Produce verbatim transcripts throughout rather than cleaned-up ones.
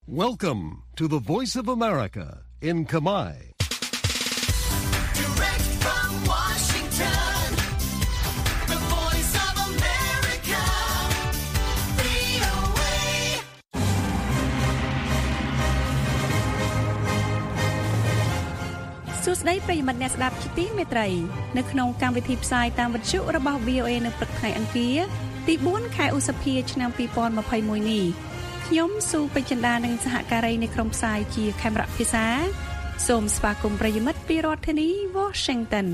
Welcome to the Voice of America in Khmer. Direct from Washington, the Voice of America, វី អូ เอសួស្តីប្រិយមិត្តអ្នកស្ដាប់ជាទីមេត្រីនៅក្នុងកម្មវិធីផ្សាយតាមវិទ្យុរបស់ វី អូ เอ នៅព្រឹកថ្ងៃអង្គារទីបួនខែឧសភាឆ្នាំពីរពាន់ម្ភៃមួយនេះខ្ញុំស៊ូពេជ្រចិន្តានិងសហការីនៃក្រុមផ្សាយជាខេមរៈភាសាសូមស្វាគមន៍ប្រិយមិត្តពីរដ្ឋធានី Washington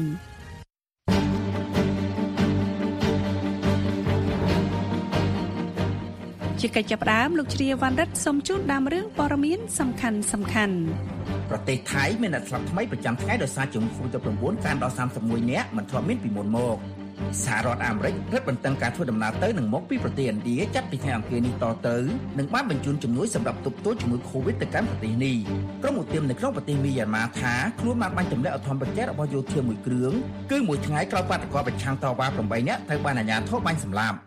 ជាកិច្ចចាប់ផ្ដើមលោកជ្រាវវណ្ណរិទ្ធសូមជូនដើមរឿងព័ត៌មានសំខាន់សំខាន់ប្រទេសថៃមានអ្នកស្លាប់ថ្មីប្រចាំថ្ងៃដោយសារជំងឺ Covid ដប់ប្រាំបួន កើនដល់សាមសិបមួយនាក់មិនធ្លាប់មានពីមុនមកសហរដ្ឋអាមេរិករឹតបន្តឹងការធ្វើដំណើរទៅនិងមកពីប្រទេសឥណ្ឌាចាប់ពីថ្ងៃអង្គារនេះតទៅនឹងបានបញ្ជូនជំនួយសម្រាប់ទប់ទល់ជំងឺ Covid ទៅកាន់ប្រទេសនេះក្រុមឧទាមនៅក្នុងប្រទេសមីយ៉ាន់ម៉ាថាខ្លួនបានបាញ់ទម្លាក់អធិបតេយ្យរបស់យោធាមួយគ្រឿងគឺមួយថ្ងៃក្រោយបាតុករប្រឆាំងតវ៉ាប្រាំបីនាក់ត្រូវបានអាជ្ញាធរបាញ់សម្លាប់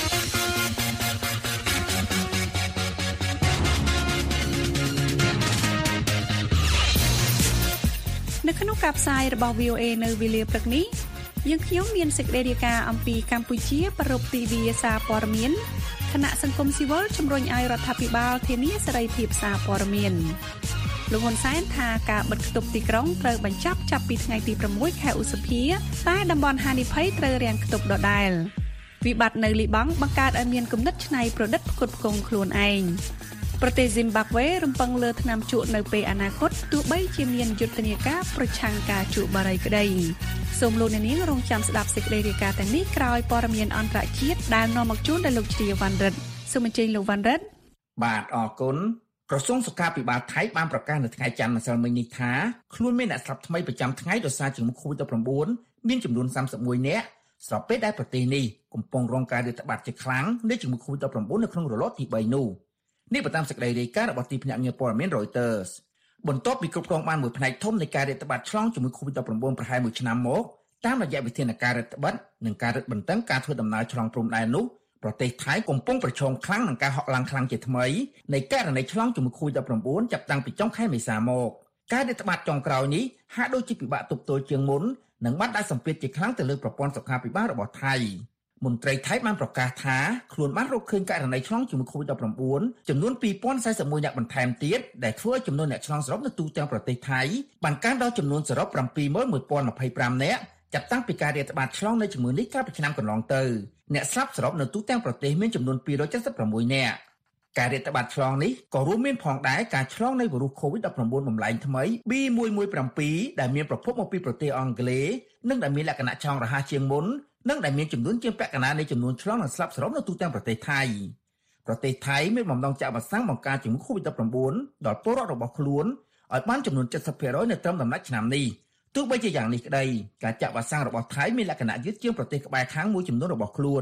នៅក្នុងការផ្សាយរបស់ វី អូ เอ នៅវេលាព្រឹកនេះយើងខ្ញុំមានសេចក្តីរាយការណ៍អំពីកម្ពុជាប្រពៃទិវាសារព័ត៌មានគណៈសង្គមស៊ីវិលជំរុញឲ្យរដ្ឋាភិបាលធានាសេរីភាពសារព័ត៌មានលោកហ៊ុនសែនថាការបិទគប់ទីក្រុងត្រូវបញ្ចប់ចាប់ពីថ្ងៃទីប្រាំមួយខែឧសភាតែតំបន់ហានិភ័យត្រូវរាំងគប់ដដែលវិបត្តិនៅលីបង់បង្កើតឲ្យមានគំនិតច្នៃប្រឌិតផ្គត់ផ្គង់ខ្លួនឯងប្រទេសស៊ីមបាប់វេរំពឹងលើថ្នាំជក់នៅពេលអនាគតទោះបីជាមានយុទ្ធនាការប្រឆាំងការជក់បារីក្តីសូមលោកអ្នកនាងរងចាំស្ដាប់សេចក្តីរាយការណ៍ទាំងនេះក្រោយព័ត៌មានអន្តរជាតិដែលនាំមកជូនដោយលោកជ្រាវវណ្ណរិទ្ធសូមអញ្ជើញលោកវណ្ណរិទ្ធបាទអរគុណក្រសួងសុខាភិបាលថៃបានប្រកាសនៅថ្ងៃច័ន្ទម្សិលមិញនេះថាខ្លួនមានអ្នកស្លាប់ថ្មីប្រចាំថ្ងៃដោយសារជំងឺ Covid ដប់ប្រាំបួន មានចំនួនសាមសិបមួយនាក់ស្របពេលដែលប្រទេសនេះកំពុងរងការរាតត្បាតជាខ្លាំងនៃជំងឺ Covid ដប់ប្រាំបួន នៅក្នុងរលកទីបីនោះនេះបើតាមសេចក្តីរាយការណ៍របស់ទីភ្នាក់ងារព័ត៌មាន Reuters បន្ទាប់ពីគ្រប់គ្រងបានមួយផ្នែកធំនៃការរាតត្បាតឆ្លងជំងឺ Covid ដប់ប្រាំបួន ប្រហែលមួយឆ្នាំមកតាមរយៈវិធានការរដ្ឋបិទនិងការរឹតបន្តឹងការធ្វើដំណើរឆ្លងព្រំដែននោះប្រទេសថៃកំពុងប្រឈមខ្លាំងនឹងការហក់ឡើងខ្លាំងជាថ្មីនៃករណីឆ្លងជំងឺ Covid ដប់ប្រាំបួន ចាប់តាំងពីចុងខែមេសាមកការរាតត្បាតចុងក្រោយនេះហាក់ដូចជាពិបាកទប់ទល់ជាងមុននិងបានដាក់សម្ពាធជាខ្លាំងទៅលើប្រព័ន្ធសុខាភិបាលរបស់ថៃមន្ត្រីថៃបានប្រកាសថាខ្លួនបានរកឃើញករណីឆ្លងជំងឺ Covid ដប់ប្រាំបួន ចំនួនពីរពាន់សាមសិបមួយនាក់បន្ថែមទៀតដែលធ្វើឲ្យចំនួនអ្នកឆ្លងសរុបនៅទូទាំងប្រទេសថៃបានកើនដល់ចំនួនសរុប ប្រាំពីរម៉ឺនមួយពាន់ម្ភៃប្រាំនាក់ចាប់តាំងពីការរាតត្បាតឆ្លងនៃជំងឺនេះកាលពីឆ្នាំកន្លងទៅអ្នកស្លាប់សរុបនៅទូទាំងប្រទេសមានចំនួនពីររយเจ็ดสิบหกនាក់ការរាតត្បាតឆ្លងនេះក៏រួមមានផងដែរការឆ្លងនៃវីរុស Covid ដប់ប្រាំបួន បំលែងថ្មី ប៊ី មួយមួយប្រាំពីរ ដែលមានប្រភពមកពីប្រទេសអង់គ្លេសនិងដែលមានលក្ខណៈឆောင်းរហ័សជាងមុននិងដែលមានចំនួនជាងពាក់កណ្ដាលនៃចំនួនឆ្លងនិងស្លាប់សរុបនៅទូទាំងប្រទេសថៃប្រទេសថៃមានបំណងចាក់វ៉ាក់សាំងបង្ការជំងឺ Covid ដប់ប្រាំបួន ដល់ពលរដ្ឋរបស់ខ្លួនឲ្យបានចំនួន เจ็ดสิบเปอร์เซ็นต์ នៅត្រឹមដំណាច់ឆ្នាំនេះទោះបីជាយ៉ាងនេះក្តីការចាក់វ៉ាក់សាំងរបស់ថៃមានលក្ខណៈយឺតជាងប្រទេសក្បែរខាងមួយចំនួនរបស់ខ្លួន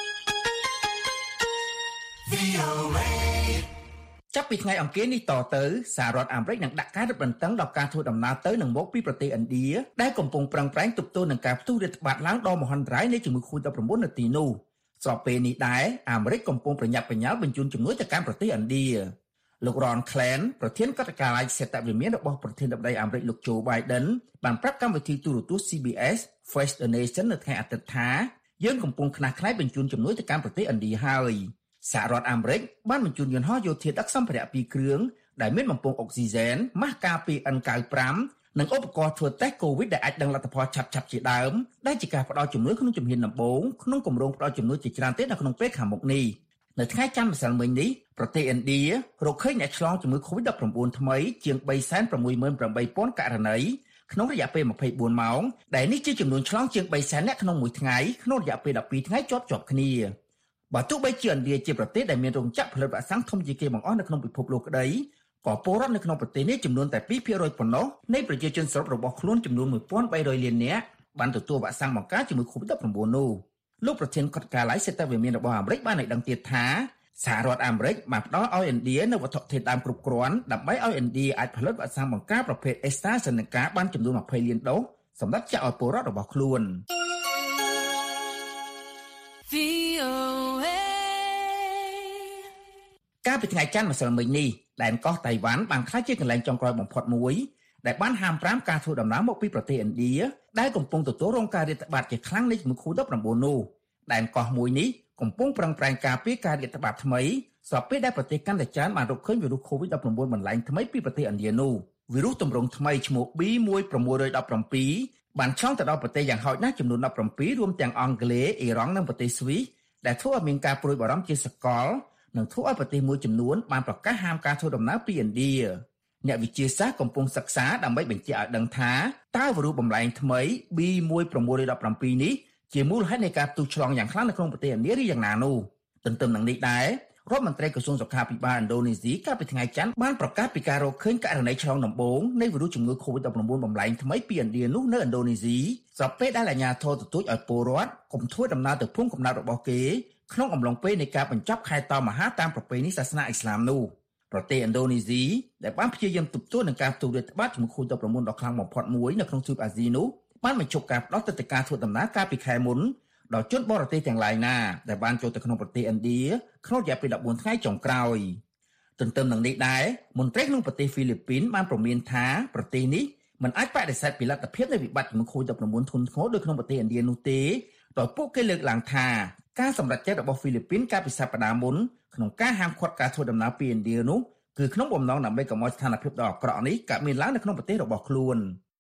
ចាប់ពីថ្ងៃអង្គារនេះតទៅសហរដ្ឋអាមេរិកនឹងដាក់ការរឹតបន្តឹងដល់ការធ្វើដំណើរទៅនិងមកពីប្រទេសឥណ្ឌាដែលកំពុងប្រឹងប្រែងទប់ទល់នឹងការផ្ទុះរាតត្បាតឡើងដល់មហន្តរាយនៃជំងឺ Covid ដប់ប្រាំបួន នៅទីនោះស្របពេលនេះដែរអាមេរិកកំពុងប្រញាប់ប្រញាល់បញ្ជូនជំនួយទៅកាន់ប្រទេសឥណ្ឌាលោក Ron Klain ប្រធានការិយាល័យសេតវិមានរបស់ប្រធានាធិបតីអាមេរិកលោក Joe Biden បានប្រាប់កម្មវិធីទូរទស្សន៍ C B S Face the Nation នៅថ្ងៃអាទិត្យថាយើងកំពុងខ្នះខ្លាយបញ្ជូនជំនួយទៅកាន់ប្រទេសឥណ្ឌាហើយសហរដ្ឋអាមេរិកបានបញ្ជូនយន្តហោះយោធាដឹកសម្ភារៈពីរគ្រឿងដែលមានបំពង់អុកស៊ីហ្សែនម៉ាស់ការពារ N เก้าสิบห้า និងឧបករណ៍ធ្វើតេស្ត COVID ដែលអាចដឹងលទ្ធផលឆាប់ៗជាដើមដែលជាការផ្ដល់ជំនួយក្នុងជំហានដំបូងក្នុងគម្រោងផ្ដល់ជំនួយជាច្រើនទៀតនៅក្នុងពេលខាងមុខនេះនៅថ្ងៃច័ន្ទម្សិលមិញនេះប្រទេសឥណ្ឌារកឃើញអ្នកឆ្លងជំងឺ Covid ដប់ប្រាំបួន ថ្មីជាង បីសែនប្រាំមួយម៉ឺនប្រាំបីពាន់ ករណីក្នុងរយៈពេលម្ភៃបួនម៉ោងដែលនេះជាចំនួនឆ្លងជាង បីសែននាក់ក្នុងមួយថ្ងៃក្នុងរយៈពេលដប់ពីរថ្ងៃជាប់ជាប់គ្នាបើទោះបីជាឥណ្ឌាជាប្រទេសដែលមានរោងចក្រផលិតវ៉ាក់សាំងធំជាងគេបង្អស់នៅក្នុងពិភពលោកក្តីក៏ពលរដ្ឋនៅក្នុងប្រទេសនេះចំនួនតែ ពីរភាគរយ ប៉ុណ្ណោះនៃប្រជាជនសរុបរបស់ខ្លួនចំនួន មួយពាន់បីរយលាននាក់បានទទួលវ៉ាក់សាំងបង្ការជំងឺ Covid ដប់ប្រាំបួន នោះលោកប្រធានការិយាល័យសេតវិមានរបស់អាមេរិកបានឲ្យដឹងទៀតថាសហរដ្ឋអាមេរិកបានផ្ដល់ឲ្យឥណ្ឌានូវវត្ថុធាតុដើមគ្រប់គ្រាន់ដើម្បីឲ្យឥណ្ឌាអាចផលិតវ៉ាក់សាំងបង្ការប្រភេទ AstraZeneca បានចំនួន ยี่สิบលានដូសសម្រាប់ចាក់ឲ្យពលរដ្ឋរបស់ខ្លួនវី អូ เอកាលពីថ្ងៃច័ន្ទម្សិលមិញនេះដែនកោះតៃវ៉ាន់បានក្លាយជាកន្លែងចុងក្រោយបំផុតមួយដែលបានហាមប្រាមការធ្វើដំណើរមកពីប្រទេសឥណ្ឌាដែលកំពុងទទួលរងការរាតត្បាតជាខ្លាំងនៃជំងឺ កូវីដ -ដិប នោះដែនកោះមួយនេះកំពុងប្រឹងប្រែងការពារការរាតត្បាតថ្មីស្របពេលដែលប្រទេសកាន់តែច្រើនបានរកឃើញវីរុស កូវីដ -ដិប បន្លែងថ្មីពីប្រទេសឥណ្ឌានោះវីរុសទម្រង់ថ្មីឈ្មោះ ប៊ី មួយប្រាំមួយមួយដប់ប្រាំពីរ បានឆ្លងទៅដល់ប្រទេសយ៉ាងហោចណាស់ចំនួនដប់ប្រាំពីររួមទាំងអង់គ្លេស អ៊ីរ៉ង់និងប្រទេសស្វីសដែលធ្វើឲ្យមានការព្រួយបារម្ភជាសកលនិងធ្វើឲ្យប្រទេសមួយចំនួនបានប្រកាសហាមការធ្វើដំណើរពីឥណ្ឌាអ្នកវិទ្យាសាស្ត្រកំពុងសិក្សាដើម្បីបញ្ជាក់ឲ្យដឹងថាតើវីរុសបំលែងថ្មី ប៊ី មួយប្រាំមួយមួយដប់ប្រាំពីរ នេះជាមូលហេតុនៃការផ្ទុះឆ្លងយ៉ាងខ្លាំងនៅក្នុងប្រទេសឥណ្ឌាឬយ៉ាងណានោះទន្ទឹមនឹងនេះដែររដ្ឋមន្ត្រីក្រសួងសុខាភិបាលឥណ្ឌូនេស៊ីកាលពីថ្ងៃច័ន្ទបានប្រកាសពីការរកឃើញករណីឆ្លងដំបូងនៃវីរុសជំងឺ កូវីដ -ដិប បំលែងថ្មីពីឥណ្ឌានោះនៅឥណ្ឌូនេស៊ីស្របពេលដែលអាជ្ញាធរទទូចឲ្យពលរដ្ឋកុំធ្វើដំណើរទៅភូមិកំណើតរបស់គេក្នុងអំឡុងពេលនៃការបញ្ចប់ខែតមហាតាមប្រពៃណីសាសនាអ៊ីស្លាមនោះប្រទេសឥណ្ឌូនេស៊ីដែលបានព្យាយាមទប់ទល់នឹងការផ្ទុះរាតត្បាតជំងឺ កូវីដ -ដិប ដ៏ខ្លាំងបំផុតមួយនៅក្នុងទ្វីបអាស៊ីនោះបានបញ្ឈប់ការផ្ដល់ទិដ្ឋាការធ្វើដំណើរកាលពីខែមុនដល់ជនបរទេសទាំងឡាយណាដែលបានចូលទៅក្នុងប្រទេសឥណ្ឌាក្នុងរយៈពេលដប់បួនថ្ងៃចុងក្រោយទន្ទឹមនឹងនេះដែរមន្ត្រីក្នុងប្រទេសហ្វីលីពីនបានព្រមានថាប្រទេសនេះមិនអាចបដិសេធពីលទ្ធភាពនៃវិបត្តិជំងឺ កូវីដ -ដិប ធ្ងន់ធ្ងរដូចក្នុងប្រទេសឥណ្ឌានោះទេដោយពួកគេលើកឡើងថាការសម្រេចចិត្តរបស់ហ្វីលីពីនកាលពីសប្តាហ៍មុនក្នុងការហាមឃាត់ការធ្វើដំណើរពីឥណ្ឌានោះគឺក្នុងបំណងដើម្បីកុំឲ្យស្ថានភាពដ៏អាក្រក់នេះកើតមានឡើងនៅក្នុងប្រទេសរបស់ខ្លួ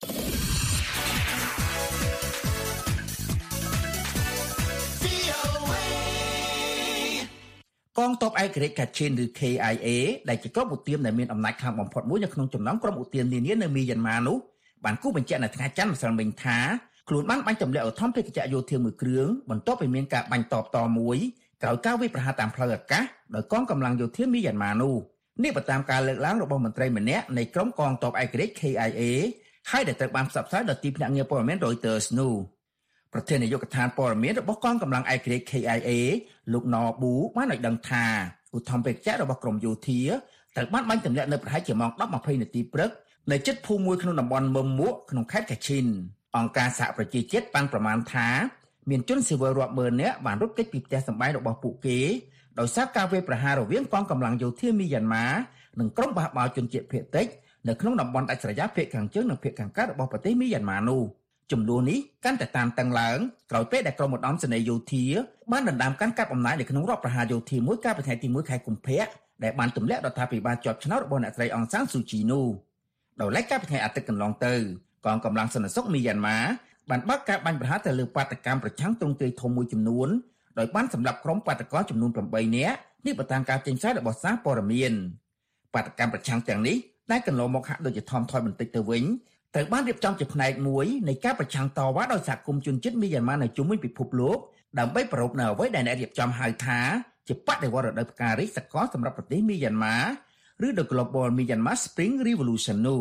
នកងទ័ពឯករាជ្យ Kachin ឬ ខេ អាយ เอ ដែលជាក្រុមឧទាមដែលមានអំណាចខ្លាំងបំផុតមួយនៅក្នុងចំណោមក្រុមឧទាមនានានៅមីយ៉ាន់ម៉ានោះបានគូបញ្ជាក់នៅថ្ងៃច័ន្ទម្សិលមិញថាខ្លួនបានបាញ់ទម្លាក់ឧទ្ធម្ភាគចក្រយោធាមួយគ្រឿងបន្ទាប់ពីមានការបាញ់តបតមួយក្រោយការវាយប្រហារតាមផ្លូវអាកាសដោយកងកម្លាំងយោធាមីយ៉ាន់ម៉ានោះនេះបើតាមការលើកឡើងរបស់មន្ត្រីម្នាក់នៃក្រុមកងទ័ពឯករាជ្យ ខេ អាយ เอ ហើយដែលត្រូវបានផ្សព្វផ្សាយដោយទីភ្នាក់ងារព័ត៌មាន Reuters នោះប្រធាននាយកដ្ឋានព័ត៌មានរបស់កងកម្លាំងឯករាជ្យ ខេ អាយ เอ លោកណប៊ូបានឲ្យដឹងថាឧទ្ធម្ភាគចក្ររបស់ក្រមយោធាត្រូវបានបាញ់ទម្លាក់នៅប្រហែលជាម៉ោង ដប់ម្ភៃនាទីព្រឹកនៅជិតភូមិមួយក្នុងតំបន់មឹមមួកក្នុងខេត្តកាឈិនអង្គការសហប្រជាជាតិបានប្រមាណថាមានជនស៊ីវិលរាប់ម៉ឺននាក់បានរត់គេចពីផ្ទះសម្បែងរបស់ពួកគេដោយសារការវាយប្រហាររវាងកងកម្លាំងយោធាមីយ៉ាន់ម៉ានិងក្រុមបះបោរជនជាតិភាគតិចនៅក្នុងតំបន់ដាច់ស្រយាលភាគខាងជើងនិងភាគខាងកើតរបស់ប្រទេសមីយ៉ាន់ម៉ានោះចំនួននេះកាន់តែតានតឹងឡើងក្រោយពេលដែលក្រុមឧត្តមសេនីយ៍យោធាបានដណ្ដើមកាន់កាប់អំណាចនៅក្នុងរដ្ឋប្រហារយោធាមួយកាលពីថ្ងៃទីមួយខែកុម្ភៈដែលបានទម្លាក់រដ្ឋាភិបាលជាប់ឆ្នោតរបស់អ្នកស្រីអង្សានស៊ូជីនោះដោយឡែកកាលពីថ្ងៃអាទិត្យកន្លងទៅកងកម្លាំងសន្តិសុខមីយ៉ាន់ម៉ាបានបើកការបាញ់ប្រហារទៅលើបាតកម្មប្រឆាំងទ្រង់ទ្រាយធំមួយចំនួនដោយបានសម្លាប់ក្រុមបាតកោចំនួនប្រាំបីនាក់នេះបើតាមការចេញផ្សាយរបស់សារព័ត៌មានបាតកម្មប្រឆាំងទាំងនេះដែលកន្លងមកហាក់ដូចជាថមថយបន្តិចទៅវិញត្រូវបានរៀបចំជាផ្នែកមួយនៃការប្រឆាំងតវ៉ាដោយសហគមន៍ជនជាតិមីយ៉ាន់ម៉ានៅជុំវិញពិភពលោកដើម្បីប្រពៃនៅអ្វីដែលអ្នករៀបចំហៅថាជាបដិវត្តរដូវផ្ការីកសកលសម្រាប់ប្រទេសមីយ៉ាន់ម៉ាឬ The Global Myanmar Spring Revolution នោះ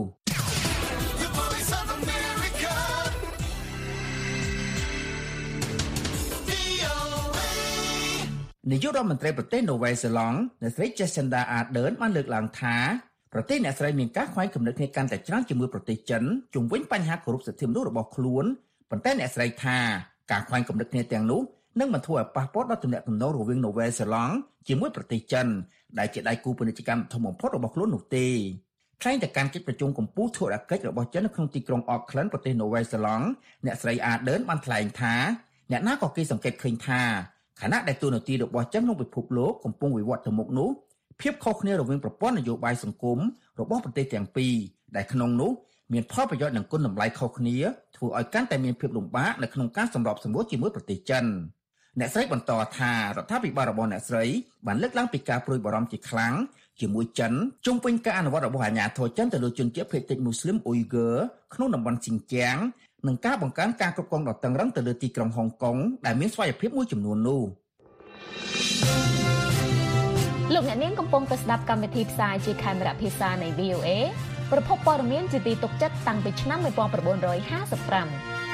នាយករដ្ឋមន្ត្រីប្រទេសនូវែលសេឡង់អ្នកស្រី Jacinda Ardern បានលើកឡើងថាប្រទេសអ្នកស្រីមានការខ្វែងគំនិតគ្នាកាន់តែច្រើនជាមួយប្រទេសចិនជុំវិញបញ្ហាគោរពសិទ្ធិមនុស្សរបស់ខ្លួនប៉ុន្តែអ្នកស្រីថាការខ្វែងគំនិតគ្នាទាំងនោះនឹងមិនធ្វើឲ្យប៉ះពាល់ដល់ទំនាក់ទំនងរវាងនូវែលសេឡង់ជាមួយប្រទេសចិនដែលជាដៃគូពាណិជ្ជកម្មធំបំផុតរបស់ខ្លួននោះទេថ្លែងតែការកិច្ចប្រជុំកម្ពុជាធុរកិច្ចរបស់ចិននៅក្នុងទីក្រុង Auckland ប្រទេសនូវែលសេឡង់អ្នកស្រី Ardern បានថ្លែងថាអ្នកណាក៏គេសង្កេតឃើញថាខណៈដែលទូនាទីរបស់ចិនក្នុងពិភពលោកកំពុងវិវត្តទៅមុខនោះភាពខុសគ្នារវាងប្រព័ន្ធនយោបាយសង្គមរបស់ប្រទេសទាំងពីរដែលក្នុងនោះមានផលប្រយោជន៍និងគុណតម្លៃខុសគ្នាធ្វើឲ្យកាន់តែមានភាពលំបាកនៅក្នុងការសម្របសម្រួលជាមួយប្រទេសចិនអ្នកស្រីបន្តថារដ្ឋាភិបាលរបស់អ្នកស្រីបានលើកឡើងពីការព្រួយបារម្ភជាខ្លាំងជាមួយចិនជុំវិញការអនុវត្តរបស់អាជ្ញាធរចិនទៅលើជនជាតិភាគតិចមូស្លីមអ៊ុយហ្គើក្នុងតំបន់ស៊ីនជៀងនិងការបង្កើនការគ្រប់គ្រងដ៏តឹងរ៉ឹងទៅលើទីក្រុងហុងកុងដែលមានស្វ័យភាពមួយចំនួននោះលោកអ្នកនាងកំពុងតែស្ដាប់កម្មវិធីផ្សាយជាខេមរៈភាសានៃ វី អូ เอ ប្រភពព័ត៌មានជាទីទុកចិត្តតាំងពីឆ្នាំnineteen fifty-five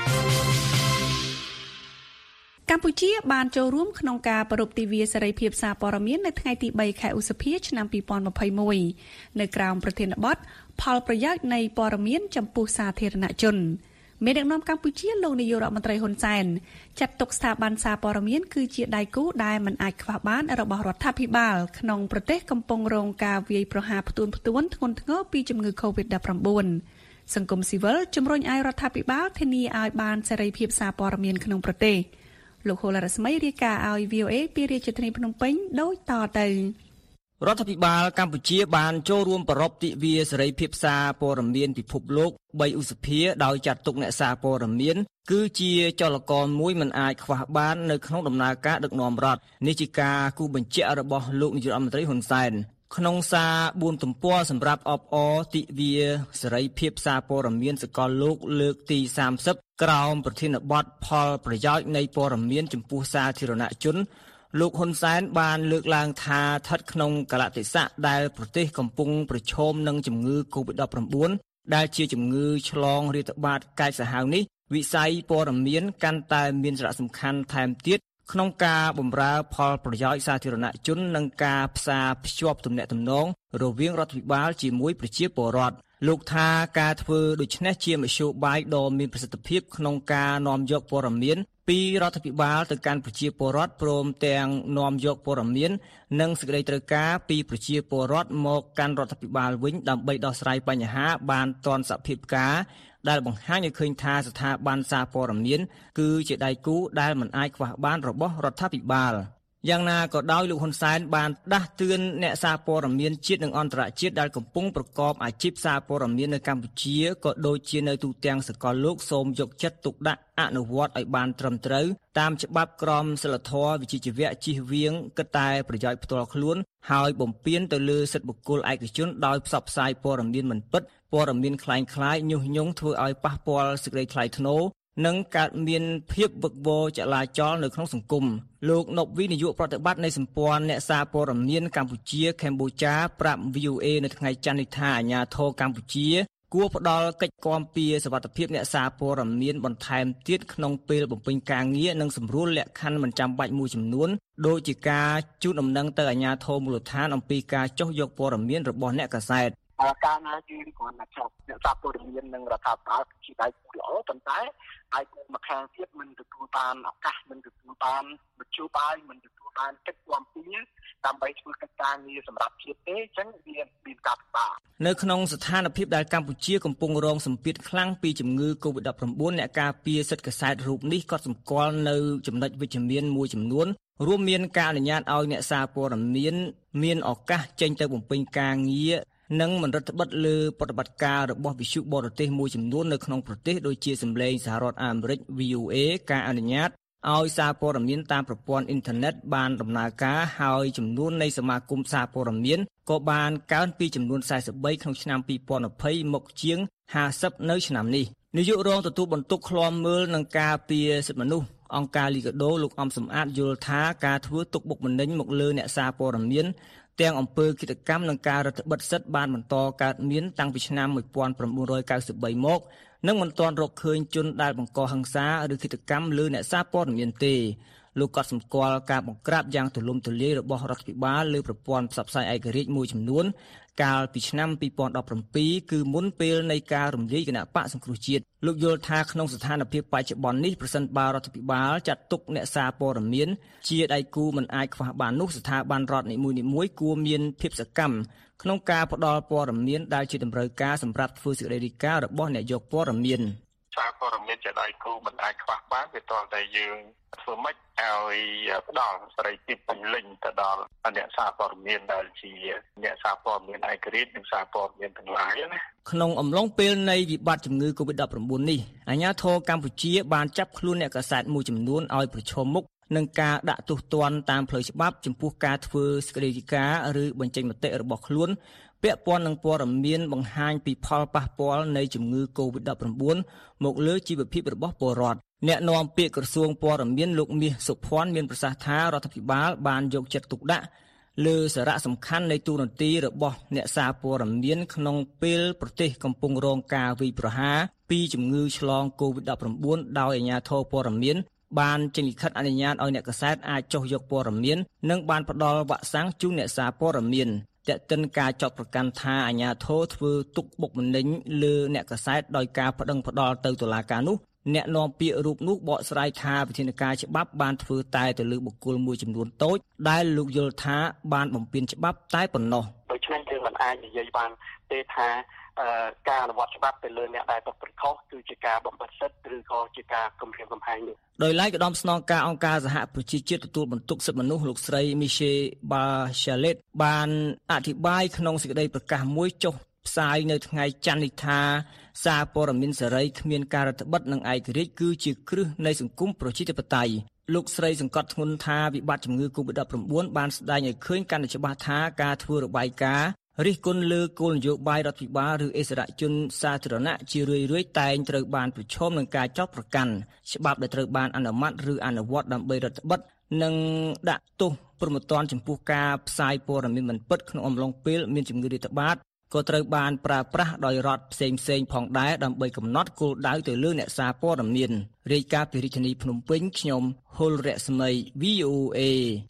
កម្ពុជាបានចូលរួមក្នុងការប្រារព្ធទិវាសេរីភាពសារព័ត៌មាននៅថ្ងៃទីthreeខែឧសភាឆ្នាំtwenty twenty-oneនៅក្រោមប្រធានបទផលប្រយោជន៍នៃព័ត៌មានចំពោះសាធារណជនមេដឹកនាំកម្ពុជាលោកនាយករដ្ឋមន្ត្រីហ៊ុនសែនចាត់ទុកស្ថាប័នសារព័ត៌មានគឺជាដៃគូដែលមិនអាចខ្វះបានរបស់រដ្ឋាភិបាលក្នុងប្រទេសកំពុងរងការវាយប្រហារផ្ទួនផ្ទួនធ្ងន់ធ្ងរពីជំងឺ កូវីដ ដប់ប្រាំបួន សង្គមស៊ីវិលជំរុញឲ្យរដ្ឋាភិបាលធានាឲ្យបានសេរីភាពសារព័ត៌មានក្នុងប្រទេសលោកហូឡារស្មីរាយការណ៍ឲ្យ វី អូ អេ ពីរាជធានីភ្នំពេញដូចតទៅរដ្ឋាភិបាលកម្ពុជាបានចូលរួមប្រពៃទិវាសេរីភាពសារព័ត៌មានពិភពលោកបីឧសភាដោយចាត់ទុកអ្នកសារព័ត៌មានគឺជាចលករមួយមិនអាចខ្វះបាននៅក្នុងដំណើរការដឹកនាំរដ្ឋនេះជាការគូបញ្ជាក់របស់លោកនាយករដ្ឋមន្ត្រីហ៊ុនសែនក្នុងសារបួនទំព័រសម្រាប់អបអរទិវាសេរីភាពសារព័ត៌មានសកលលោកលើកទីសាមសិបក្រោមប្រធានបទផលប្រយោជន៍នៃព័ត៌មានចំពោះសាធារណជនលោកហ៊ុនសែនបានលើកឡើងថាស្ថិតក្នុងកាលៈទេសៈដែលប្រទេសកំពុងប្រឈមនឹងជំងឺ កូវីដ ដប់ប្រាំបួន ដែលជាជំងឺឆ្លងរាតត្បាតកាចសាហាវនេះវិស័យព័ត៌មានកាន់តែមានសារៈសំខាន់ថែមទៀតក្នុងការបម្រើផលប្រយោជន៍សាធារណជននិងការផ្សារភ្ជាប់ទំនាក់ទំនងរវាងរដ្ឋាភិបាលជាមួយប្រជាពលរដ្ឋលោកថាការធ្វើដូច្នេះជាមធ្យោបាយដ៏មានប្រសិទ្ធភាពក្នុងការនាំយកព័ត៌មានពីរដ្ឋាភិបាលទៅកាន់ប្រជាពលរដ្ឋព្រមទាំងនាំយកព័ត៌មាននិងសេចក្តីត្រូវការពីប្រជាពលរដ្ឋមកកាន់រដ្ឋាភិបាលវិញដើម្បីដោះស្រាយបញ្ហាបានទាន់សភាពការដែលបង្ហាញឲ្យឃើញថាស្ថាប័នសារព័ត៌មានគឺជាដៃគូដែលមិនអាចខ្វះបានរបស់រដ្ឋាភិបាលយ៉ាងណាក៏ដោយលោកហ៊ុនសែនបានដាស់តឿនអ្នកសារព័ត៌មានជាតិនិងអន្តរជាតិដែលកំពុងប្រកបអាជីពសារព័ត៌មាននៅកម្ពុជាក៏ដូចជានៅទូទាំងសកលលោកសូមយកចិត្តទុកដាក់អនុវត្តឲ្យបានត្រឹមត្រូវតាមច្បាប់ក្រមសីលធម៌វិជ្ជាជីវៈជៀសវាងគិតតែប្រយោជន៍ផ្ទាល់ខ្លួនហើយបំពានទៅលើសិទ្ធិបុគ្គលឯកជនដោយផ្សព្វផ្សាយព័ត៌មានមិនពិតព័ត៌មានคล้ายៗញុះញង់ធ្វើឲ្យប៉ះពាល់សេចក្តីថ្លៃថ្នូរនិងកើតមានភាពវឹកវរចលាចលនៅក្នុងសង្គមលោកណប់វីនាយកប្រតិបត្តិនៃសម្ព័ន្ធអ្នកសារព័ត៌មានកម្ពុជាកម្ពុជាប្រាប់ វី អូ អេ នៅថ្ងៃច័ន្ទនេះថាអាជ្ញាធរកម្ពុជាគួរផ្ដល់កិច្ចគាំពារសុវត្ថិភាពអ្នកសារព័ត៌មានបន្ថែមទៀតក្នុងពេលបំពេញការងារនិងសម្រួលលក្ខខណ្ឌមិនចាំបាច់មួយចំនួនដូចជាការជូនដំណឹងទៅអាជ្ញាធរមូលដ្ឋានអំពីការចុះយកព័ត៌មានរបស់អ្នកកាសែតការណាយើងគ្រាន់តែចុះអ្នកសារព័ត៌មាននិងរដ្ឋាភិបាលជាដៃគូល្អប៉ុន្តែហើយមួយខាងទៀតមិនទទួលបានឱកាសមិនទទួលបានមធ្យោបាយមិនទទួលបានកិច្ចគាំពារដើម្បីធ្វើកិច្ចការងារសម្រាប់ជាតិទេអញ្ចឹងវាមានការពិបាកនៅក្នុងស្ថានភាពដែលកម្ពុជាកំពុងរងសម្ពាធខ្លាំងពីជំងឺ កូវីដ ដប់ប្រាំបួន អ្នកការពារសិទ្ធិកាសែតរូបនេះក៏សម្គាល់នៅចំណុចវិជ្ជមានមួយចំនួនរួមមានការអនុញ្ញាតឲ្យអ្នកសារព័ត៌មានមានឱកាសចេញទៅបំពេញការងារនិងមិនរដ្ឋបិទលើប្រតិបត្តិការរបស់វិទ្យុបរទេសមួយចំនួននៅក្នុងប្រទេសដូចជាសម្លេងសហរដ្ឋអាមេរិក វី អូ អេ ការអនុញ្ញាតឲ្យសារព័ត៌មានតាមប្រព័ន្ធអ៊ីនធឺណិតបានដំណើរការហើយចំនួននៃសមាគមសារព័ត៌មានក៏បានកើនពីចំនួនសែសិបបីក្នុងឆ្នាំពីរពាន់ยี่สิบមកជាងห้าสิบនៅឆ្នាំនេះនាយករងទទួលបន្ទុកឃ្លាំមើលនឹងការពារសិទ្ធិមនុស្សអង្គការលីកាដូលោកអំសំអាតយល់ថាការធ្វើទុកបុកម្នេញមកលើអ្នកសារព័ត៌មានទាំងអំពើឃាតកម្មនិងការរដ្ឋបិទសិទ្ធិបានបន្តកើតមានតាំងពីឆ្នាំnineteen ninety-threeមកនិងមិនទាន់រកឃើញជនដែលបង្កហិង្សាឬឃាតកម្មលើអ្នកសារព័ត៌មានទេលោកក៏សម្គាល់ការបង្ក្រាបយ៉ាងទូលំទូលាយរបស់រដ្ឋាភិបាលលើប្រព័ន្ធផ្សព្វផ្សាយឯករាជ្យមួយចំនួនកាលពីឆ្នាំtwo thousand seventeenគឺមុនពេលនៃការរំលាយគណៈបកសង្គ្រោះជាតិលោកយល់ថាក្នុងស្ថានភាពបច្ចុប្បន្ននេះប្រសិនបើរដ្ឋាភិបាលចាត់ទុកអ្នកសារព័ត៌មានជាដៃគូមិនអាចខ្វះបាននោះស្ថាប័នរដ្ឋនីមួយៗគួរមានភាពសកម្មក្នុងការផ្ដល់ព័ត៌មានដែលជាតម្រូវការសម្រាប់ធ្វើសេចក្តីរាយការណ៍របស់អ្នកយកព័ត៌មានសារព័ត៌មានជាដៃគូមិនអាចខ្វះបានវាតតែយើងធ្វើម៉េចឲ្យផ្ដល់សេរីភាពពេញលេញទៅដល់អ្នកសារព័ត៌មានដែលជាអ្នកសារព័ត៌មានឯករាជ្យនិងសារព័ត៌មានទាំងឡាយណាក្នុងអំឡុងពេលនៃវិបត្តិជំងឺ កូវីដ ដប់ប្រាំបួន នេះអាជ្ញាធរកម្ពុជាបានចាប់ខ្លួនអ្នកកាសែតមួយចំនួនឲ្យប្រឈមមុខនឹងការដាក់ទោសទណ្ឌតាមផ្លូវច្បាប់ចំពោះការធ្វើសេចក្តីរាយការណ៍ឬបញ្ចេញមតិរបស់ខ្លួនពាក់ព័ន្ធនឹងព័ត៌មានបង្ហាញពីផលប៉ះពាល់នៃជំងឺ កូវីដ ដប់ប្រាំបួន មកលើជីវភាពរបស់ពលរដ្ឋអ្នកនាំពាក្យក្រសួងព័ត៌មានលោកមាសសុភ័ណ្ឌមានប្រសាសន៍ថារដ្ឋាភិបាលបានយកចិត្តទុកដាក់លើសារៈសំខាន់នៃទូនាទីរបស់អ្នកសារព័ត៌មានក្នុងពេលប្រទេសកំពុងរងការវាយប្រហារពីជំងឺឆ្លង កូវីដ ដប់ប្រាំបួន ដោយអាជ្ញាធរព័ត៌មានបានចេញលិខិតអនុញ្ញាតឲ្យអ្នកកាសែតអាចចុះយកព័ត៌មាននិងបានផ្ដល់វ៉ាក់សាំងជូនអ្នកសារព័ត៌មានតែកតិនការចោទប្រកាន់ថាអាជ្ញាធរធ្វើទុកបុកម្នេញលើអ្នកកាសែតដោយការប្តឹងផ្តល់ទៅតុលាការនោះអ្នកនាំពាក្យរូបនោះបកស្រាយថាវិធានការច្បាប់បានធ្វើតែទៅលើបុគ្គលមួយចំនួនតូចដែលលោកយល់ថាបានបំពានច្បាប់តែប៉ុណ្ណោះដូច្នេះយើងមិនអាចនិយាយបានទេថាការអនុវត្តច្បាប់ទៅលើអ្នកដែលប្រព្រឹត្តខុសគឺជាការបំបិទសិទ្ធិឬក៏ជាការគំរាមកំហែងនោះដោយឡែកឧត្តមស្នងការអង្គការសហប្រជាជាតិទទួលបន្ទុកសិទ្ធិមនុស្សលោកស្រី Michelle Bachelet បានអធិប្បាយក្នុងសេចក្តីប្រកាសមួយចុះផ្សាយនៅថ្ងៃច័ន្ទនេះថាសារព័ត៌មានសេរីគ្មានការរដ្ឋបិទនិងឯករាជ្យគឺជាគ្រឹះនៃសង្គមប្រជាធិបតេយ្យលោកស្រីសង្កត់ធ្ងន់ថាវិបត្តិជំងឺ កូវីដ -ដប់ប្រាំបួន បានស្ដែងឲ្យឃើញកាន់តែច្បាស់ថាការធ្វើរបាយការណ៍រិះគន់លើគោលនយោបាយរដ្ឋាភិបាលឬអិសរាជជនសាធារណៈជារឿយៗតែងត្រូវបានប្រឈមនឹងការចោទប្រកាន់ច្បាប់ដែលត្រូវបានអនុម័តឬអនុវត្តដើម្បីរដ្ឋបិទនិងដាក់ទោសព្រហ្មទណ្ឌចំពោះការផ្សាយព័ត៌មានមិនពិតក្នុងអំឡុងពេលមានជំងឺរាតត្បាតក៏ត្រូវបានប្រើប្រាស់ដោយរដ្ឋផ្សេងផ្សេងផងដែរដើម្បីកំណត់គោលដៅទៅលើអ្នកសារព័ត៌មានរាយការណ៍ពីរាជធានីភ្នំពេញខ្ញុំហុលរស្មី វី អូ អេ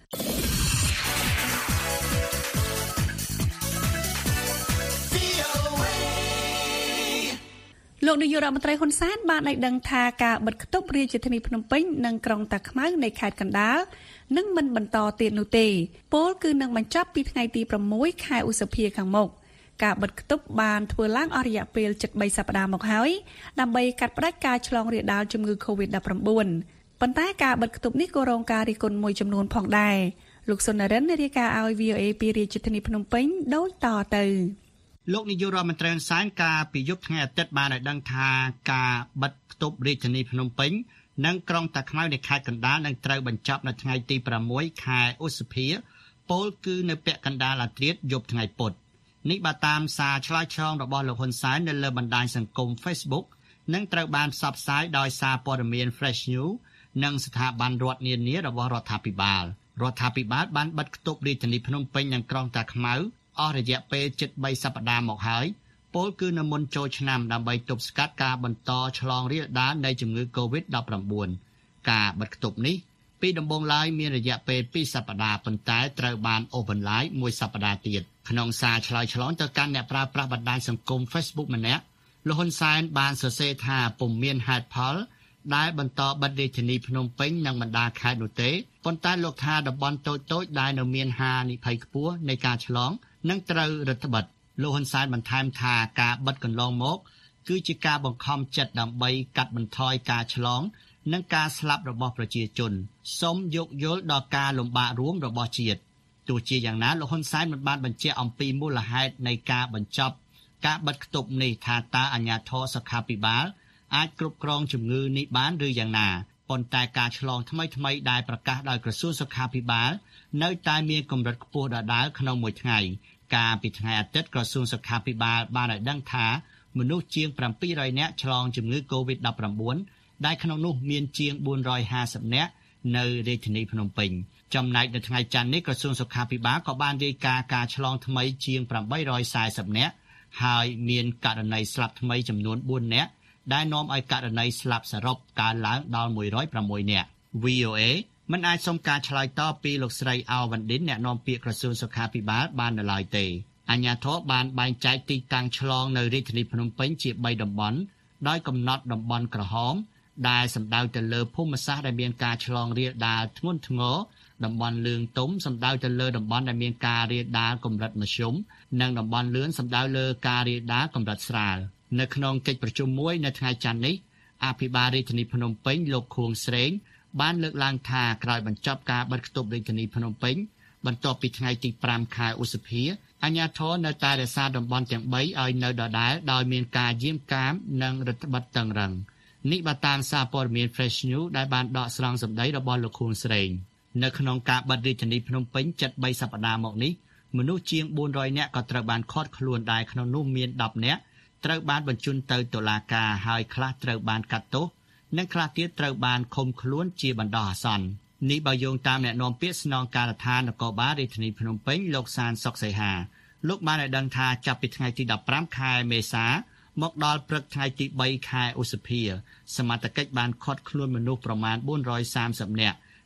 លោកនាយករដ្ឋមន្ត្រីហ៊ុនសែនបានឲ្យដឹងថាការបិទគប់រាជធានីភ្នំពេញនិងក្រុងតាខ្មៅនៃខេត្តកណ្ដាលនឹងមិនបន្តទៀតនោះទេពលគឺនឹងបញ្ចប់ពីថ្ងៃទីប្រាំមួយខែឧសភាខាងមុខការបិទគប់បានធ្វើឡើងអស់រយៈពេលជិតបីសប្តាហ៍មកហើយដើម្បីកាត់ផ្តាច់ការឆ្លងរាលដាលជំងឺ កូវីដ -ដប់ប្រាំបួន ប៉ុន្តែការបិទគប់នេះក៏រងការរិះគន់មួយចំនួនផងដែរលោកសុននរិនរាយការណ៍ឲ្យ វី អូ អេ ពីរាជធានីភ្នំពេញដូចតទៅលោកនាយករដ្ឋមន្ត្រីហ៊ុនសែនកាលពីយប់ថ្ងៃអាទិត្យបានឲ្យដឹងថាការបិទគប់រាជធានីភ្នំពេញនិងក្រុងតាខ្មៅនៃខេត្តកណ្ដាលនឹងត្រូវបញ្ចប់នៅថ្ងៃទីប្រាំមួយខែឧសភាពលគឺនៅពាក់កណ្ដាលអាធ្រាត្រយប់ថ្ងៃពុធនេះបើតាមសារឆ្លើយឆ្លងរបស់លោកហ៊ុនសែននៅលើបណ្ដាញសង្គម Facebook និងត្រូវបានផ្សព្វផ្សាយដោយសារព័ត៌មាន Fresh News និងស្ថាប័នរដ្ឋនានារបស់រដ្ឋាភិបាលរដ្ឋាភិបាលបានបិទគប់រាជធានីភ្នំពេញនិងក្រុងតាខ្មៅអស់រយៈពេលជិតបីសប្តាហ៍មកហើយពលគឺនៅមុនចូលឆ្នាំដើម្បីទប់ស្កាត់ការបន្តឆ្លងរាលដាលនៃជំងឺ កូវីដ -ដប់ប្រាំបួន ការបិទគប់នេះពីដំបូងឡើយមានរយៈពេលពីរសប្តាហ៍ប៉ុន្តែត្រូវបានអូសបន្លាយមួយសប្តាហ៍ទៀតក្នុងសារឆ្លើយឆ្លងទៅកាន់អ្នកប្រើប្រាស់បណ្ដាញសង្គម Facebook ម្នាក់លោកហ៊ុនសែនបានសរសេរថាពុំមានហេតុផលដែលបន្តបិទរាជធានីភ្នំពេញនិងបណ្ដាខេត្តនោះទេប៉ុន្តែលោកថាតំបន់តូចៗដែលនៅមានហានិភ័យខ្ពស់នៃការឆ្លងនឹងត្រូវរដ្ឋបិទលោកហ៊ុនសែនបន្ថែមថាការបិទកន្លងមកគឺជាការបង្ខំចិត្តដើម្បីកាត់បន្ថយការឆ្លងនិងការស្លាប់របស់ប្រជាជនសូមយោគយល់ដល់ការលំបាករួមរបស់ជាតិទោះជាយ៉ាងណាលោកហ៊ុនសែនមិនបានបញ្ជាក់អំពីមូលហេតុនៃការបញ្ចប់ការបិទគប់នេះថាតើអាជ្ញាធរសុខាភិបាលអាចគ្រប់គ្រងជំងឺនេះបានឬយ៉ាងណាប៉ុន្តែការឆ្លងថ្មីៗដែលប្រកាសដោយក្រសួងសុខាភិបាលនៅតែមានកម្រិតខ្ពស់ដដែលក្នុងមួយថ្ងៃកាលពីថ្ងៃអាទិត្យក្រសួងសុខាភិបាលបានឲ្យដឹងថាមនុស្សជាងប្រាំពីររយនាក់ឆ្លងជំងឺ កូវីដ -ដប់ប្រាំបួន ដែលក្នុងនោះមានជាងបួនរយហាសិបនាក់នៅរាជធានីភ្នំពេញចំណែកនៅថ្ងៃច័ន្ទនេះក្រសួងសុខាភិបាលក៏បានរាយការណ៍ការឆ្លងថ្មីជាងប្រាំបីរយសែសិបនាក់ហើយមានករណីស្លាប់ថ្មីចំនួនបួននាក់ដែលនាំឲ្យករណីស្លាប់សរុបកើនឡើងដល់មួយរយប្រាំមួយនាក់ វី អូ អេ មិនអាចសុំការឆ្លើយតបពីលោកស្រីអោវ៉ាន់ឌិនអ្នកនាំពាក្យក្រសួងសុខាភិបាលបាននៅឡើយទេអាជ្ញាធរបានបែងចែកទីតាំងឆ្លងនៅរាជធានីភ្នំពេញជាបីតំបន់ដោយកំណត់តំបន់ក្រហមដែលសំដៅទៅលើភូមិសាស្ត្រដែលមានការឆ្លងរាលដាលធ្ងន់ធ្ងរតំបន់លឿងទុំសំដៅទៅលើតំបន់ដែលមានការរាលដាលកម្រិតមធ្យមនិងតំបន់លឿនសំដៅលើការរាលដាលកម្រិតស្រាលនៅក្នុងកិច្ចប្រជុំមួយនៅថ្ងៃច័ន្ទនេះអភិបាលរាជធានីភ្នំពេញលោកខួងស្រេងបានលើកឡើងថាក្រោយបញ្ចប់ការបិទគប់រាជធានីភ្នំពេញបន្ទាប់ពីថ្ងៃទីប្រាំខែឧសភាអាជ្ញាធរនៅតែរក្សាតំបន់ទាំងបីឲ្យនៅដដែលដោយមានការយាមកាមនិងរដ្ឋបិទតឹងរ៉ឹងនេះបើតាមសារព័ត៌មាន Fresh News ដែលបានដកស្រង់សម្ដីរបស់លោកខួងស្រេងនៅក្នុងការបិទរាជធានីភ្នំពេញជិតបីសប្តាហ៍មកនេះមនុស្សជាងបួនរយនាក់ក៏ត្រូវបានឃាត់ខ្លួនដែរក្នុងនោះមានដប់នាក់ត្រូវបានបញ្ជូនទៅតុលាការហើយខ្លះត្រូវបានកាត់ទោសនិងខ្លះទៀតត្រូវបានឃុំខ្លួនជាបណ្ដោះអាសន្ននេះបើយោងតាមអ្នកនាំពាក្យស្នងការដ្ឋាននគរបាលរាជធានីភ្នំពេញលោកសានសុកសីហាលោកបានឲ្យដឹងថាចាប់ពីថ្ងៃទីដប់ប្រាំខែមេសាមកដល់ព្រឹកថ្ងៃទីបីខែឧសភាសមត្ថកិច្ចបានឃាត់ខ្លួនមនុស្សប្រមាណបួនរយសាមសិបនាក់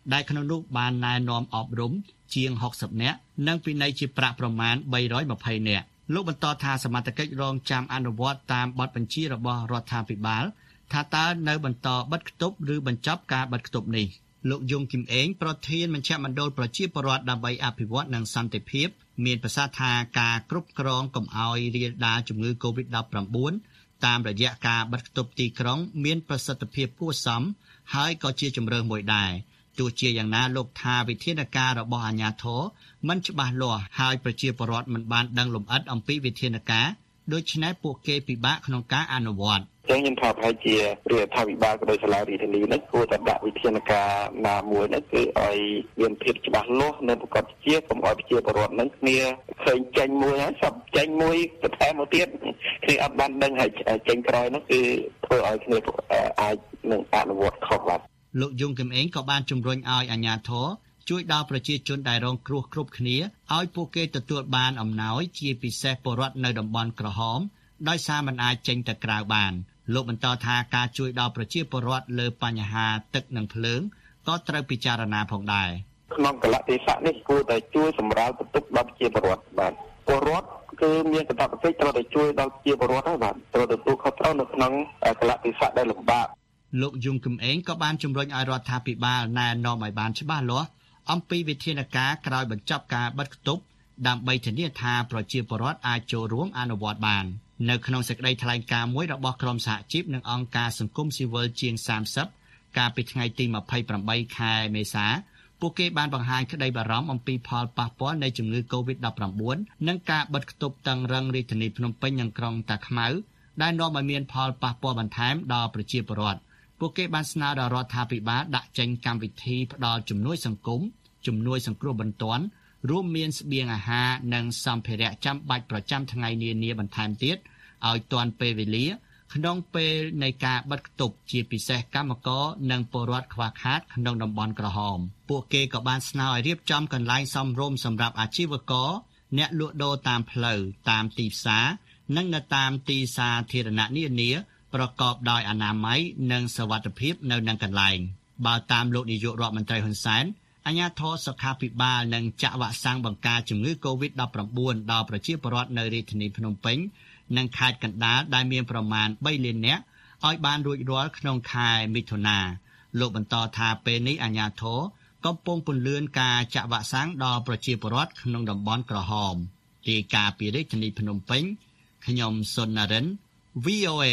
ដែលក្នុងនោះបានណែនាំអប់រំជាង60នាក់និងពិន័យជាប្រាក់ប្រមាណបីរយម្ភៃនាក់លោកបន្តថាសមត្ថកិច្ចរងចាំអនុវត្តតាមបទបញ្ជារបស់រដ្ឋាភិបាលថាតើនៅបន្តបិទគប់ឬបញ្ចប់ការបិទគប់នេះលោកយងគឹមអេងប្រធានមជ្ឈមណ្ឌលប្រជាពលរដ្ឋដើម្បីអភិវឌ្ឍនិងសន្តិភាពមានប្រសាសន៍ថាការគ្រប់គ្រងកុំឲ្យរាលដាលជំងឺ កូវីដ ដប់ប្រាំបួន តាមរយៈការបិទគប់ទីក្រុងមានប្រសិទ្ធភាពគួរសមហើយក៏ជាជំរើសមួយដែរទោះជាយ៉ាងណាលោកថាវិធានការរបស់អាជ្ញាធរមិនច្បាស់លាស់ហើយប្រជាពលរដ្ឋមិនបានដឹងលម្អិតអំពីវិធានការដូច្នេះពួកគេពិបាកក្នុងការអនុវត្តចឹងខ្ញុំថាប្រហែលជារដ្ឋាភិបាលក៏ដោយសាលារដ្ឋាភិបាលនេះគួរតែដាក់វិធានការណាមួយនេះគឺឲ្យមានភាពច្បាស់លាស់នៅប្រកបជាកុំឲ្យប្រជាពលរដ្ឋនឹងគ្នាឃើញចេញមួយហើយសពចេញមួយបន្ថែមមកទៀតគ្នាអត់បានដឹងហើយចេញក្រោយនោះគឺធ្វើឲ្យគ្នាអាចនឹងអនុវត្តខុសបាទលោកយងគឹមអេងក៏បានជំរុញឲ្យអាជ្ញាធរជួយដល់ប្រជាជនដែលរងគ្រោះគ្រប់គ្នាឲ្យពួកគេទទួលបានអំណោយជាពិសេសពលរដ្ឋនៅតំបន់ក្រហមដោយសារមិនអាចចេញទៅក្រៅបានលោកបន្តថាការជួយដល់ប្រជាពលរដ្ឋលើបញ្ហាទឹកនិងភ្លើងក៏ត្រូវពិចារណាផងដែរក្នុងកលៈទេសៈនេះគួរតែជួយសម្រាលបន្ទុកដល់ប្រជាពលរដ្ឋបាទពលរដ្ឋគឺមានកាតព្វកិច្ចត្រូវតែជួយដល់ប្រជាពលរដ្ឋហើយបាទត្រូវទទួលខុសត្រូវនៅក្នុងកលៈទេសៈដែលលំបាកលោកយងគឹមអេងក៏បានជំរុញឲ្យរដ្ឋាភិបាលណែនាំឲ្យបានច្បាស់លាស់អំពីវិធានការក្រោយបញ្ចប់ការបិទគប់ដើម្បីធានាថាប្រជាពលរដ្ឋអាចចូលរួមអនុវត្តបាននៅក្នុងសេចក្តីថ្លែងការណ៍មួយរបស់ក្រុមសហជីពនិងអង្គការសង្គមស៊ីវិលជាងសាមសិបកាលពីថ្ងៃទីម្ភៃប្រាំបីខែមេសាពួកគេបានបង្ហាញក្តីបារម្ភអំពីផលប៉ះពាល់នៃជំងឺ កូវីដ ដប់ប្រាំបួន និងការបិទគប់តឹងរឹងរាជធានីភ្នំពេញនិងក្រុងតាខ្មៅដែលនាំឲ្យមានផលប៉ះពាល់បន្ថែមដល់ប្រជាពលរដ្ឋពួកគេបានស្នើដល់រដ្ឋាភិបាលដាក់ចេញកម្មវិធីផ្ដល់ជំនួយសង្គមជំនួយសង្គ្រោះបន្ទាន់រួមមានស្បៀងអាហារនិងសម្ភារៈចាំបាច់ប្រចាំថ្ងៃនានាបន្ថែមទៀតឲ្យទាន់ពេលវេលាក្នុងពេលនៃការបិទគប់ជាពិសេសកម្មករនិងពលរដ្ឋខ្វះខាតក្នុងតំបន់ក្រហមពួកគេក៏បានស្នើឲ្យរៀបចំកន្លែងសមរម្យសម្រាប់អាជីវករអ្នកលក់ដូរតាមផ្លូវតាមទីផ្សារនិងនៅតាមទីសាធារណៈនានាប្រកបដោយអនាម័យនិងសុវត្ថិភាពនៅនឹងកន្លែងបើតាមលោកនាយករដ្ឋមន្ត្រីហ៊ុនសែនអាជ្ញាធរសុខាភិបាលនឹងចាក់វ៉ាក់សាំងបង្ការជំងឺ កូវីដ ដប់ប្រាំបួន ដល់ប្រជាពលរដ្ឋនៅរាជធានីភ្នំពេញនិងខេត្តកណ្ដាលដែលមានប្រមាណបីលាននាក់ឲ្យបានរួចរាល់ក្នុងខែមិថុនាលោកបន្តថាពេលនេះអាជ្ញាធរកំពុងពន្លឿនការចាក់វ៉ាក់សាំងដល់ប្រជាពលរដ្ឋក្នុងតំបន់ក្រហមរាយការណ៍ពីរាជធានីភ្នំពេញខ្ញុំសុននរិន វី អូ អេ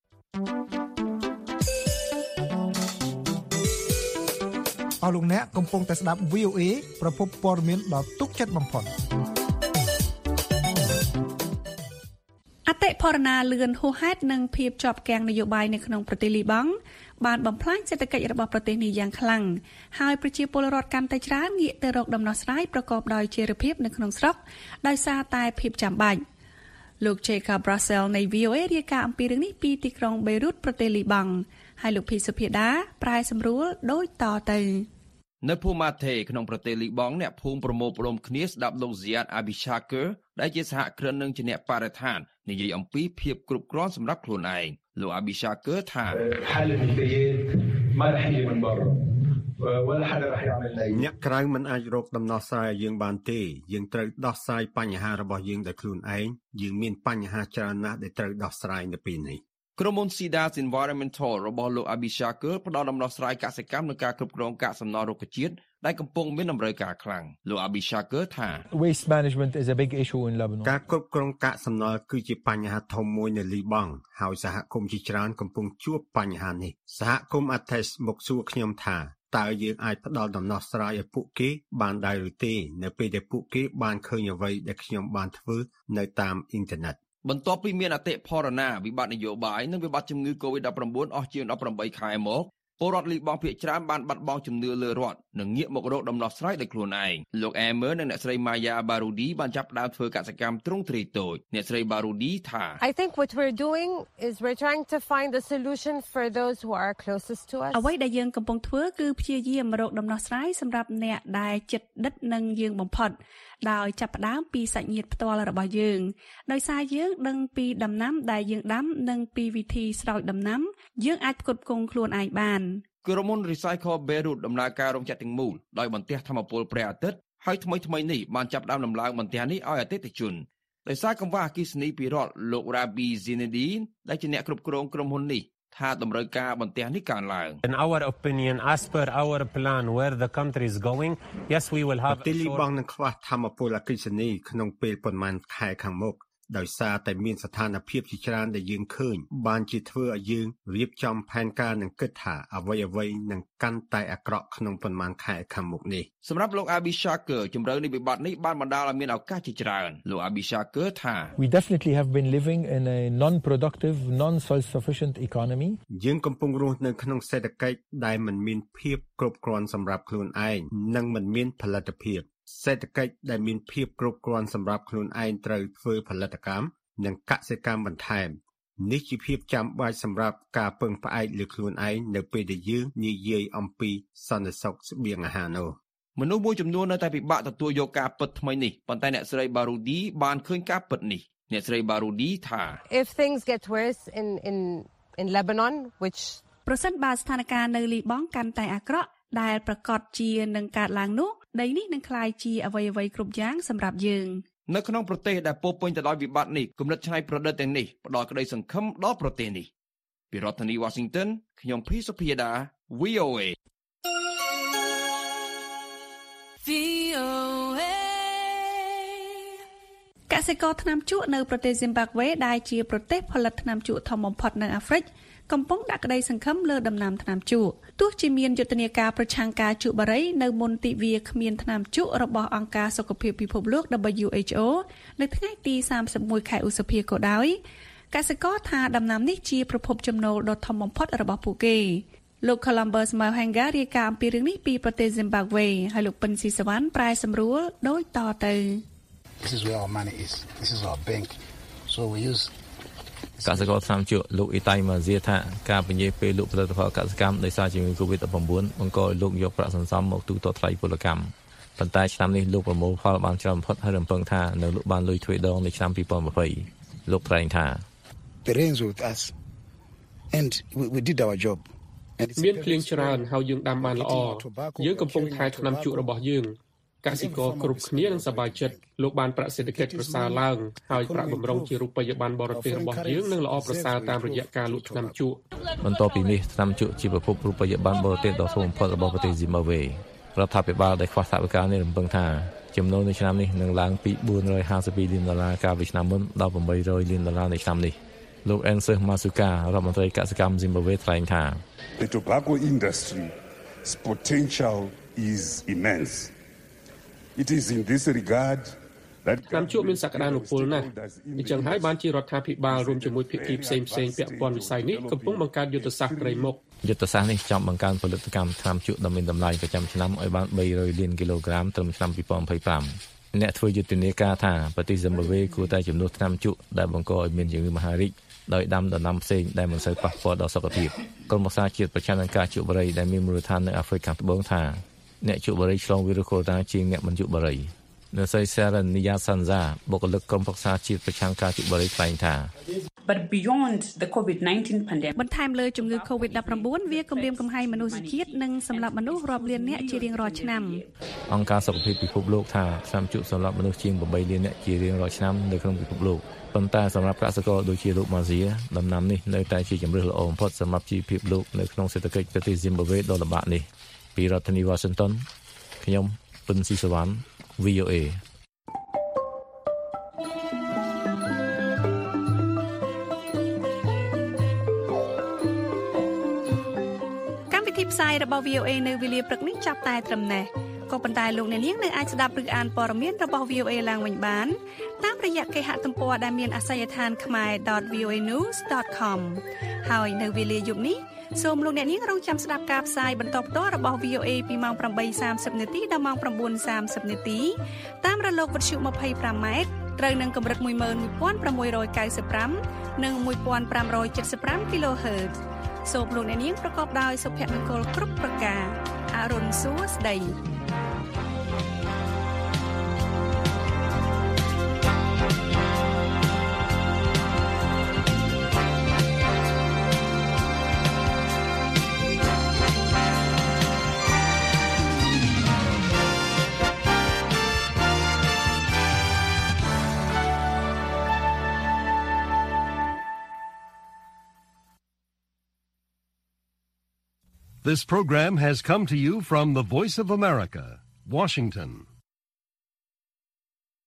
អស់លោកអ្នកកំពុងតែស្ដាប់ វី អូ អេ ប្រភពព័ត៌មានដ៏ទុកចិត្តបំផុតអតិផរណាលឿនហួសហេតុនិងភាពជាប់គាំងនយោបាយនៅក្នុងប្រទេសលីបង់បានបំផ្លាញសេដ្ឋកិច្ចរបស់ប្រទេសនេះយ៉ាងខ្លាំងហើយប្រជាពលរដ្ឋកាន់តែច្រើនងាកទៅរកដំណោះស្រាយប្រកបដោយចីរភាពនៅក្នុងស្រុកដោយសារតែភាពចាំបាច់លោក Jacob Russell នៃ វី អូ អេ រាយការណ៍អំពីរឿងនេះពីទីក្រុង Beirut ប្រទេសលីបង់ហើយលោកភីសុភាដាប្រែសម្រួលដូចតទៅនៅភូមិម៉ាថេក្នុងប្រទេសលីបង់អ្នកភូមិប្រមូលផ្ដុំគ្នាស្ដាប់លោក Ziad Abishaker ដែលជាសហគ្រិននិងជាអ្នកបរិស្ថាននិយាយអំពីភាពគ្រប់គ្រាន់សម្រាប់ខ្លួនឯងលោក Abishaker ថាអ្នកក្រៅមិនអាចរកដំណោះស្រាយឲ្យយើងបានទេយើងត្រូវដោះស្រាយបញ្ហារបស់យើងដោយខ្លួនឯងយើងមានបញ្ហាច្រើនណាស់ដែលត្រូវដោះស្រាយនៅពេលនេះក្រុមហ៊ុន Sidas Environmental របស់លោក Abishaker ផ្ដល់ដំណោះស្រាយកសិកម្មនិងការគ្រប់គ្រងកាកសំណល់រុក្ខជាតិដែលកំពុងមានតម្រូវការខ្លាំងលោក Abishaker ថា Waste management is a big issue in Lebanon ការគ្រប់គ្រងកាកសំណល់គឺជាបញ្ហាធំមួយនៅលីបង់ហើយសហគមន៍ជាច្រើនកំពុងជួបបញ្ហានេះសហគមន៍ Ates មកសួរខ្ញុំថាតើយើងអាចផ្ដល់ដំណោះស្រាយឲ្យពួកគេបានដែរឬទេនៅពេលដែលពួកគេបានឃើញអ្វីដែលខ្ញុំបានធ្វើនៅតាមអ៊ីនធឺណិតបន្ទាប់ពីមានអតិផរណាវិបត្តិនយោបាយនិងវិបត្តិជំងឺ កូវីដ ដប់ប្រាំបួន អស់ជាងដប់ប្រាំបីខែមកពលរដ្ឋលីបង់ភាគច្រើនបានបាត់បង់ជំនឿលើរដ្ឋនិងងាកមករកដំណោះស្រាយដោយខ្លួនឯងលោក Amer និងអ្នកស្រី Maya Barudi បានចាប់ផ្ដើមធ្វើកសិកម្មទ្រង់ទ្រាយតូចអ្នកស្រី Barudi ថា I think what we're doing is we're trying to find the solution for those who are closest to us អ្វីដែលយើងកំពុងធ្វើគឺព្យាយាមរកដំណោះស្រាយសម្រាប់អ្នកដែលជិតដិតនឹងយើងបំផុតដោយចាប់ផ្ដើមពីសាច់ញាតិផ្ទាល់របស់យើងដោយសារយើងដឹងពីដំណាំដែលយើងដាំនិងពីវិធីស្រោចដំណាំយើងអាចផ្គត់ផ្គង់ខ្លួនឯងបានក្រុមហ៊ុន Recycle Beirut ដំណើរការរោងចក្រទាំងមូលដោយបន្ទះថាមពលព្រះអាទិត្យហើយថ្មីថ្មីនេះបានចាប់ផ្ដើមដំឡើងបន្ទះនេះឲ្យអតិថិជនដោយសារកង្វះអគ្គិសនីពីរដ្ឋលោក Rabi Zinedine ដែលជាអ្នកគ្រប់គ្រងក្រុមហ៊ុននេះថាតម្រូវការបន្ទះនេះកើនឡើង In our opinion as per our plan where the country is going yes we will have ទីលីបង់នឹងខ្វះថាមពលអគ្គិសនីក្នុងពេលប៉ុន្មានខែខាងមុខដោយសារតែមានស្ថានភាពជាច្រើនដែលយើងឃើញបានជាធ្វើឲ្យយើងរៀបចំផែនការនិងគិតថាអ្វីអ្វីនឹងកាន់តែអាក្រក់ក្នុងប៉ុន្មានខែខាងមុខនេះសម្រាប់លោក Abi Shaker ជំរឿននៃវិបត្តិនេះបានបណ្ដាលឲ្យមានឱកាសជាច្រើនលោក Abi Shaker ថា We definitely have been living in a non-productive non-self-sufficient economy យើងកំពុងរស់នៅក្នុងសេដ្ឋកិច្ចដែលមិនមានភាពគ្រប់គ្រាន់សម្រាប់ខ្លួនឯងនិងមិនមានផលិតភាពសេដ្ឋកិច្ចដែលមានភាពគ្រប់គ្រាន់សម្រាប់ខ្លួនឯងត្រូវធ្វើផលិតកម្មនិងកសិកម្មបន្ថែមនេះជាភាពចាំបាច់សម្រាប់ការពឹងផ្អែកលើខ្លួនឯងនៅពេលដែលយើងនិយាយអំពីសន្តិសុខស្បៀងអាហារនោះមនុស្សមួយចំនួននៅតែពិបាកទទួលយកការពិតថ្មីនេះប៉ុន្តែអ្នកស្រី Baroudi បានឃើញការពិតនេះអ្នកស្រី Baroudi ថា If things get worse in in in Lebanon which ប្រសិនបើស្ថានភាពនៅលីបង់កាន់តែអាក្រក់ដែលប្រកាសជានឹងកើតឡើងនោះដីនេះនឹងក្លាយជាអ្វីអ្វីគ្រប់យ៉ាងសម្រាប់យើងនៅក្នុងប្រទេសដែលពោរពេញទៅដោយវិបត្តិនេះគំនិតច្នៃប្រឌិតទាំងនេះផ្ដល់ក្តីសង្ឃឹមដល់ប្រទេសនេះពីរដ្ឋធានី Washington ខ្ញុំភីសុភាដា V O A V O A កសិករថ្នាំជក់នៅប្រទេស Zimbabwe ដែលជាប្រទេសផលិតថ្នាំជក់ធំបំផុតនៅអាហ្វ្រិកកំពុងដាក់ក្តីសង្ឃឹមលើដំណាំថ្នាំជក់ទោះជាមានយុទ្ធនាការប្រឆាំងការជក់បារីនៅមុនទិវាគ្មានថ្នាំជក់របស់អង្គការសុខភាពពិភពលោក W H O នៅថ្ងៃទីសាមសិបមួយខែឧសភាក៏ដោយកសិករថាដំណាំនេះជាប្រភពចំណូលដ៏ធំបំផុតរបស់ពួកគេលោក Columbus Mahanga រាយការណ៍អំពីរឿងនេះពីប្រទេស Zimbabwe ហើយលោកពិនស៊ីសវណ្ណប្រែសម្រួលដូចតទៅ This is where our money is. This is our bank. So we use កសិករថ្នាំជក់លោកអ៊ីតៃម៉ាហ្សៀថាការពន្យារពេលលក់ផលិតផលកសិកម្មដោយសារជំងឺ Covid ដប់ប្រាំបួន បង្កឲ្យលោកយកប្រាក់សន្សំមកទូទាត់ថ្លៃពលកម្មប៉ុន្តែឆ្នាំនេះលោកប្រមូលផលបានច្រើនបំផុតហើយរំពឹងថានៅលោកបានលុយទ្វេដងនៅឆ្នាំពីរពាន់ยี่สิบលោកថ្លែងថា The rains with us and we, we did our job. មានភ្លៀងច្រើនហើយយើងដាំបានល្អយើងកំពុងថែថ្នាំជក់របស់យើងកសិករគ្រប់គ្នានឹងសប្បាយចិត្តលោកបានប្រាក់សេដ្ឋកិច្ចប្រសើរឡើងហើយប្រាក់បម្រុងជារូបិយប័ណ្ណបរទេសរបស់យើងនឹងល្អប្រសើរតាមរយៈការលក់ថ្នាំជក់បន្ទាប់ពីនេះថ្នាំជក់ជាប្រភពរូបិយប័ណ្ណបរទេសដ៏ធំបំផុតរបស់ប្រទេស Zimbabwe រដ្ឋាភិបាលដែលខ្វះថវិកានេះរំពឹងថាចំណូលនៅឆ្នាំនេះនឹងឡើងពីបួនរយហាសិបពីរលានដុល្លារកាលពីឆ្នាំមុនដល់ប្រាំបីរយលានដុល្លារនៅឆ្នាំនេះលោក Ensus Masuka រដ្ឋមន្ត្រីកសិកម្ម Zimbabwe ថ្លែងថា The tobacco industry's potential is immense. It is in this regard that ថ្នាំជក់មានសក្តានុពលណាស់អញ្ចឹងហើយបានជារដ្ឋាភិបាលរួមជាមួយភាគីផ្សេងផ្សេងពាក់ព័ន្ធវិស័យនេះកំពុងបង្កើតយុទ្ធសាស្ត្រត្រីមុខយុទ្ធសាស្ត្រនេះចង់បង្កើនផលិតកម្មថ្នាំជក់ដ៏មានតម្លៃប្រចាំឆ្នាំឲ្យបានបីរយលានគីឡូក្រាមត្រឹមឆ្នាំពីរពាន់ยี่สิบห้าអ្នកធ្វើយុទ្ធនាការថាប្រទេស Zimbabwe គួរតែជំនួសថ្នាំជក់ដែលបង្កឲ្យមានជំងឺមហារីកដោយដាំដំណាំផ្សេងដែលមិនសូវប៉ះពាល់ដល់សុខភាពក្រុមប្រឹក្សាជាតិប្រឆាំងនឹងការជក់បារីដែលមានមូលដ្ឋាននៅអាហ្វ្រិកខាងត្បូងថាអ្នកជក់បារីឆ្លងវីរុសកូវីដ ជាងអ្នកមិនជក់បារីនៅស្រី Sarah Niyasanza បុគ្គលិកក្រុមប្រឹក្សាជាតិប្រឆាំងការជក់បារីថ្លែងថា But beyond the COVID nineteen pandemic បន្ថែមលើជំងឺ Covid ដប់ប្រាំបួន វាគំរាមកំហែងមនុស្សជាតិនិងសម្លាប់មនុស្សរាប់លាននាក់ជារៀងរាល់ឆ្នាំអង្គការសុខភាពពិភពលោកថាថ្នាំជក់សម្លាប់មនុស្សជាងeightលាននាក់ជារៀងរាល់ឆ្នាំនៅក្នុងពិភពលោកប៉ុន្តែសម្រាប់កសិករដូចជាលោកម៉ាស៊ីដំណាំនេះនៅតែជាជម្រើសល្អបំផុតសម្រាប់ជីវភាពលោកនៅក្នុងសេដ្ឋកិច្ចប្រទេស Zimbabwe ដ៏លំបាកនេះពីរដ្ឋធានី Washington ខ្ញុំពិនស៊ីសវណ្ណ V O A ផ្សាយរបស់ V O A នៅវេលាព្រឹកនេះចាប់តែត្រឹមនេះក៏ប៉ុន្តែលោកអ្នកនាងនៅអាចស្ដាប់ឬអានព័ត៌មានរបស់ V O A ឡើងវិញបានតាមរយៈគេហទំព័រដែលមានអាសយដ្ឋាន khmae dot v o a news dot com ហើយនៅវេលាយប់នេះសូមលោកអ្នកនាងរងចាំស្ដាប់ការផ្សាយបន្តផ្ទាល់របស់ V O A ពីម៉ោងeight thirtyនាទីដល់ម៉ោងnine thirtyនាទីតាមរលកវិទ្យុtwenty-fiveម៉ែត្រត្រូវនឹងកម្រិតone one six nine fiveនិងfifteen seventy-five គីឡូហឺតសូមលោកអ្នកនាងប្រកបដោយសុភមង្គលគ្រប់ប្រការអរុនសួស្ដី This program has come to you from the Voice of America, Washington.